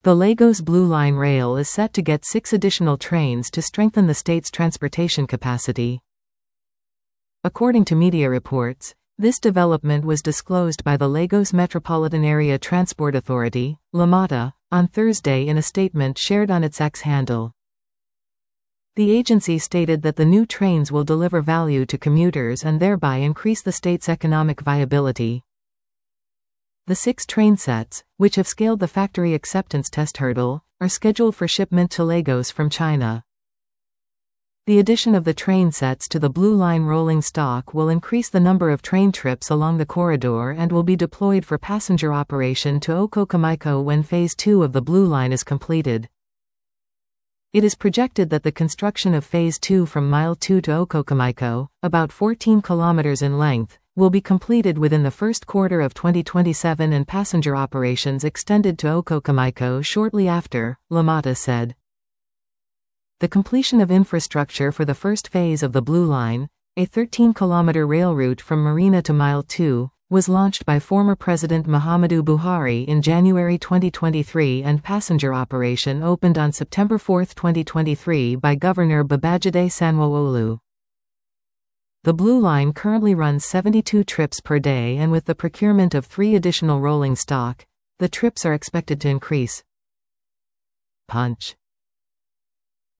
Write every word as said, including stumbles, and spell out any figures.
The Lagos Blue Line Rail is set to get six additional trains to strengthen the state's transportation capacity. According to media reports, this development was disclosed by the Lagos Metropolitan Area Transport Authority, LAMATA, on Thursday in a statement shared on its X handle. The agency stated that the new trains will deliver value to commuters and thereby increase the state's economic viability. The six train sets, which have scaled the factory acceptance test hurdle, are scheduled for shipment to Lagos from China. The addition of the train sets to the Blue Line rolling stock will increase the number of train trips along the corridor and will be deployed for passenger operation to Okokomaiko when Phase two of the Blue Line is completed. It is projected that the construction of Phase two from Mile two to Okokomaiko, about fourteen kilometers in length, will be completed within the first quarter of twenty twenty-seven and passenger operations extended to Okokomaiko shortly after, LAMATA said. The completion of infrastructure for the first phase of the Blue Line, a thirteen kilometer rail route from Marina to Mile two, was launched by former President Muhammadu Buhari in January twenty twenty-three and passenger operation opened on September fourth twenty twenty-three by Governor Babajide Sanwo-Olu. The Blue Line currently runs seventy-two trips per day, and with the procurement of three additional rolling stock, the trips are expected to increase. Punch.